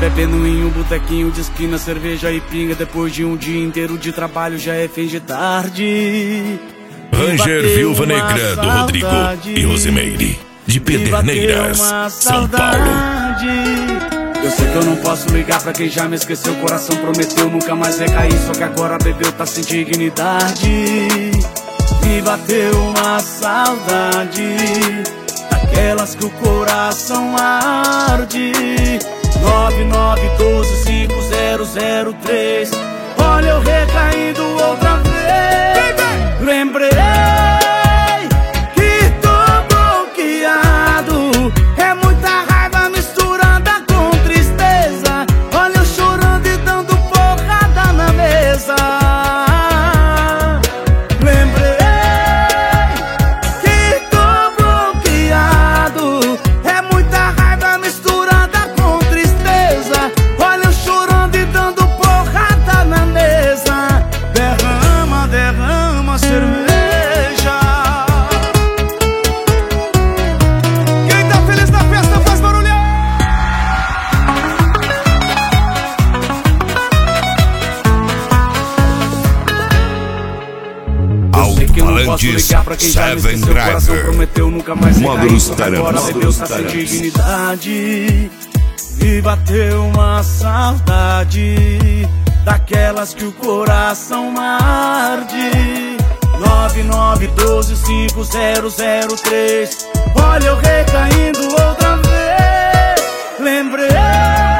bebendo em um botequinho de esquina, cerveja e pinga. Depois de um dia inteiro de trabalho já é fim de tarde. Ranger Viúva Negra do Rodrigo e Rosimeire, de Pederneiras, São Paulo. Eu sei que eu não posso ligar pra quem já me esqueceu. O coração prometeu nunca mais recair, só que agora bebeu, tá sem dignidade. Me bateu uma saudade, daquelas que o coração arde. 99125003. Olha eu recaindo outra vez. Lembrei que tô bloqueado. É muita raiva misturada com tristeza. Olha eu chorando e dando porrada na mesa. Lembrei que tô bloqueado. É muita raiva misturada com tristeza. Olha eu chorando e dando porrada na mesa. Derrama, derrama cerveja. Quem tá feliz na festa faz barulho. Alto-falantes Seven Driver, módulos agora bebeu, tá sem dignidade. E bateu uma saudade, daquelas que o coração arde. 99125003. Olha eu recaindo outra vez. Lembrei